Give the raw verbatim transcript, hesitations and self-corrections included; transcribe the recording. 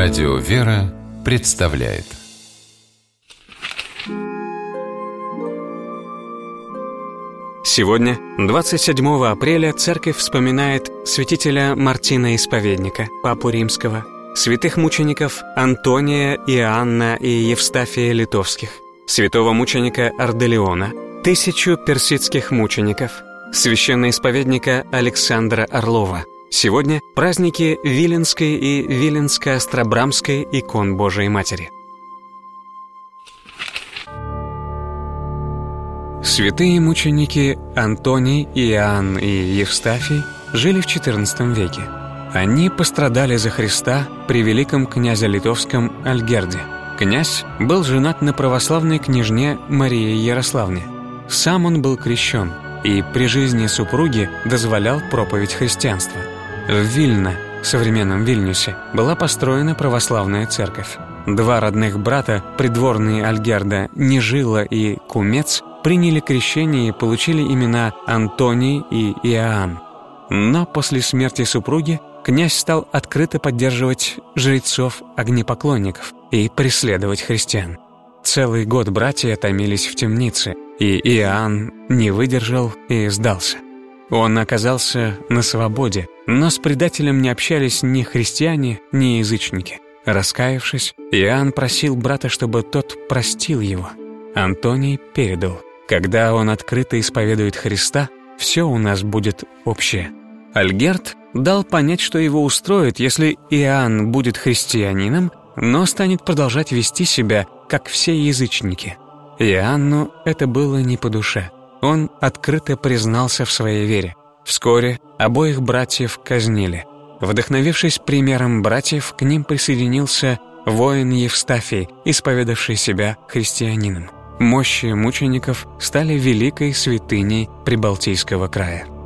Радио «Вера» представляет. Сегодня, двадцать седьмого апреля, Церковь вспоминает святителя Мартина Исповедника, папу римского, святых мучеников Антония, Иоанна и Евстафия Литовских, святого мученика Арделеона, тысячу персидских мучеников, священноисповедника Александра Орлова. Сегодня праздники Виленской и Виленско-Остробрамской икон Божией Матери. Святые мученики Антоний, Иоанн и Евстафий жили в четырнадцатом веке. Они пострадали за Христа при великом князе литовском Альгерде. Князь был женат на православной княжне Марии Ярославне. Сам он был крещен и при жизни супруги дозволял проповедь христианства. В Вильно, современном Вильнюсе, была построена православная церковь. Два родных брата, придворные Альгерда, Нежила и Кумец, приняли крещение и получили имена Антоний и Иоанн. Но после смерти супруги князь стал открыто поддерживать жрецов-огнепоклонников и преследовать христиан. Целый год братья томились в темнице, и Иоанн не выдержал и сдался. Он оказался на свободе, но с предателем не общались ни христиане, ни язычники. Раскаявшись, Иоанн просил брата, чтобы тот простил его. Антоний передал: когда он открыто исповедует Христа, все у нас будет общее. Альгерд дал понять, что его устроит, если Иоанн будет христианином, но станет продолжать вести себя, как все язычники. Иоанну это было не по душе. Он открыто признался в своей вере. Вскоре обоих братьев казнили. Вдохновившись примером братьев, к ним присоединился воин Евстафий, исповедавший себя христианином. Мощи мучеников стали великой святыней Прибалтийского края.